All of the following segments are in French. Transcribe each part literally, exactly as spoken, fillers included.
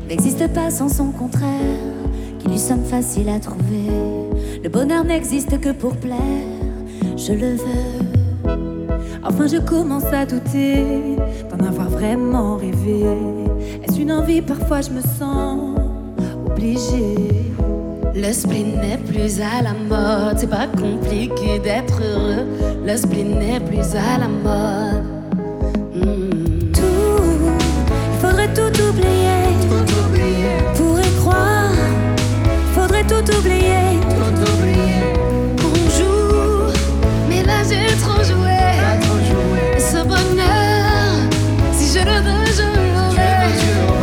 n'existe pas sans son contraire, qui lui semble facile à trouver. Le bonheur n'existe que pour plaire, je le veux. Enfin je commence à douter d'en avoir vraiment rêvé. Est-ce une envie? Parfois je me sens obligée. Le spleen n'est plus à la mode, c'est pas compliqué d'être heureux. Le spleen n'est plus à la mode. Mmh. Tout, il faudrait tout oublier, Tout oublier, pour y croire, faudrait tout oublier. tout oublier. On joue, mais là j'ai trop joué. T'as trop joué. Et ce bonheur, si je le veux, je l'aurai.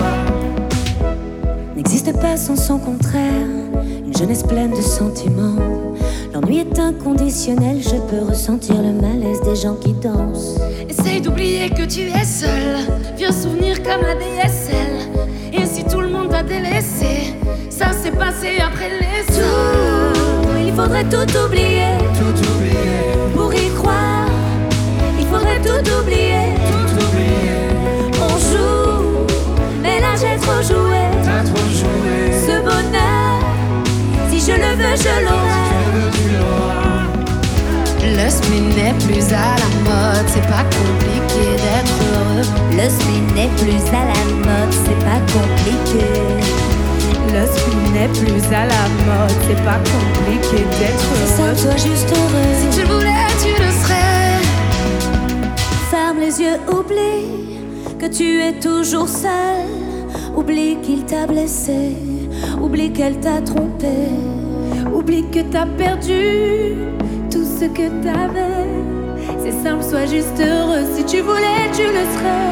N'existe pas sans son contraire, une jeunesse pleine de sentiments. L'ennui est inconditionnel, je peux ressentir le malaise des gens qui dansent. Essaye d'oublier que tu es seul. Vieux souvenir comme la D S L. Et si tout le monde t'a délaissé, ça s'est passé après les heures. Tout, il faudrait tout oublier, Tout oublié, pour y croire, il faudrait tout oublier. tout oublié. On joue, mais là j'ai trop joué. T'as trop joué. Ce bonheur, si je le veux, je l'aurai. Tu veux, tu l'auras. Le spleen n'est plus à la mode, c'est pas compliqué d'être heureux. Le spleen n'est plus à la mode, c'est pas compliqué. Le spleen n'est plus à la mode, c'est pas compliqué d'être Ça, heureux. sois juste heureux. Si tu le voulais, tu le serais. Ferme les yeux, oublie que tu es toujours seul. Oublie qu'il t'a blessé, oublie qu'elle t'a trompé. Oublie que t'as perdu tout ce que t'avais. C'est simple, sois juste heureux. Si tu voulais, tu le serais.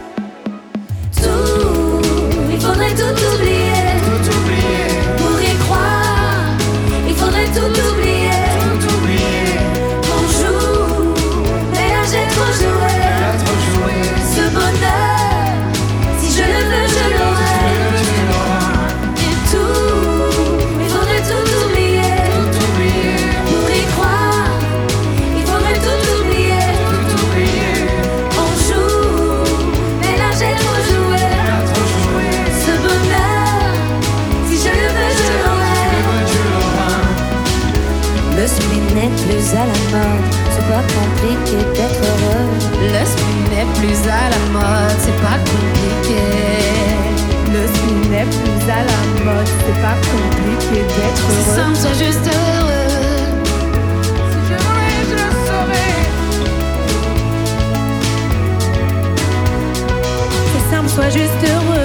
Tout, il faudrait tout oublier, Tout oublié, pour y croire, il faudrait tout oublier. tout oublié. On joue, mais là j'ai trop joué. T'as trop joué. Ce bonheur, si je le veux, je l'aurai. Tu l'auras. Et tout, il faudrait tout oublier, Tout oublié, pour y croire, il faudrait tout oublier. tout oublié. On joue, mais là j'ai trop joué. T'as trop joué. Ce bonheur, si je le veux, je l'aurai. Tu veux, tu l'auras. Le spleen n'est plus à la mode, c'est pas compliqué d'être heureux. Le spleen n'est plus à la mode, c'est pas compliqué. Le spleen n'est plus à la mode, c'est pas compliqué d'être C'est heureux. simple, sois juste heureux. Si je voulais, je le saurais. C'est simple, sois juste heureux.